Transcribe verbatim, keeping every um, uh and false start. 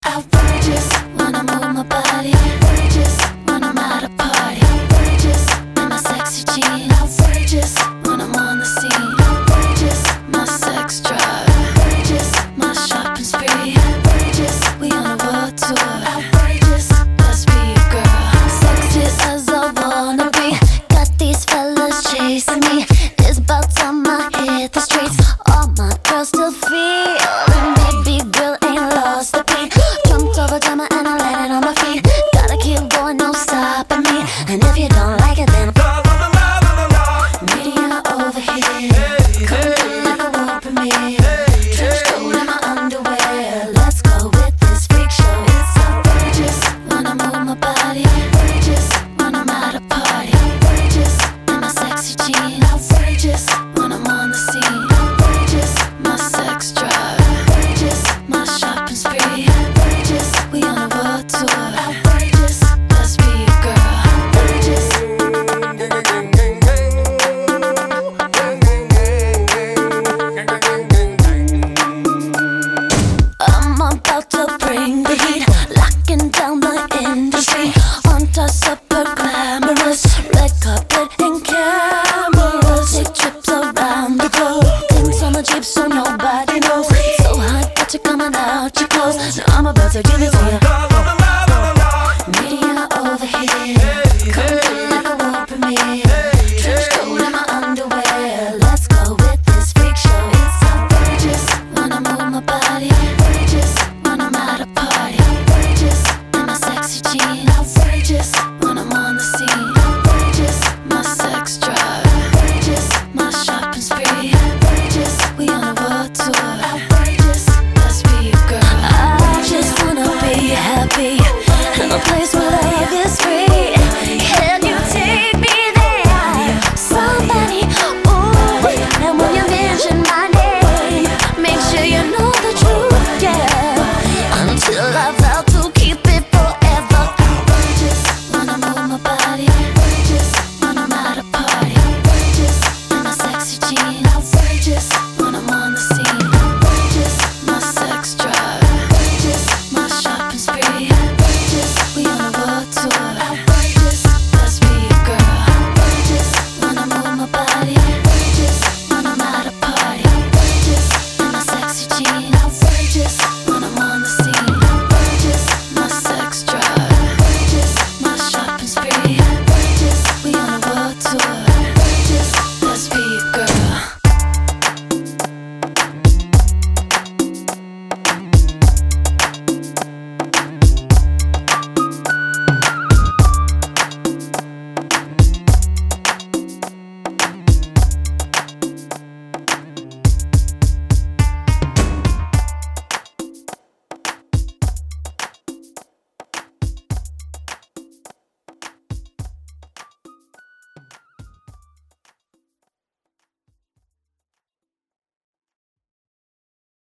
Outrageous when I move my body. Outrageous when I'm at a party. Outrageous in my sexy jeans. Outrageous when I'm on the scene. Outrageous my sex drive. Outrageous my shopping spree. Outrageous we on a world tour. Outrageous let's be a girl. Sexy as I wanna be. Got these fellas chasing me. It's about time I hit the streets. All my girls still feel. Baby girl ain't lost the beat. Jumped over drama and I landed on my feet. Gotta keep going, no stopping me. And if you don't like it, then media over here. Come in like a world premiere. Trench coat in my underwear. Let's go with this freak show. It's outrageous when I move my body. Outrageous when I'm at a party. Outrageous in my sexy jeans. Outrageous when I'm on the scene. Outrageous my sex drive. Outrageous my shopping spree. Outrageous we on a world tour. Outrageous let's be a girl. Outrageous. I'm about to bring the heat, locking down the industry. On top super glamorous, red carpet and cameras. Take trips around the globe, things on the Jeep so nobody knows. So hot that you're coming out your clothes. Now I'm about to give it to you.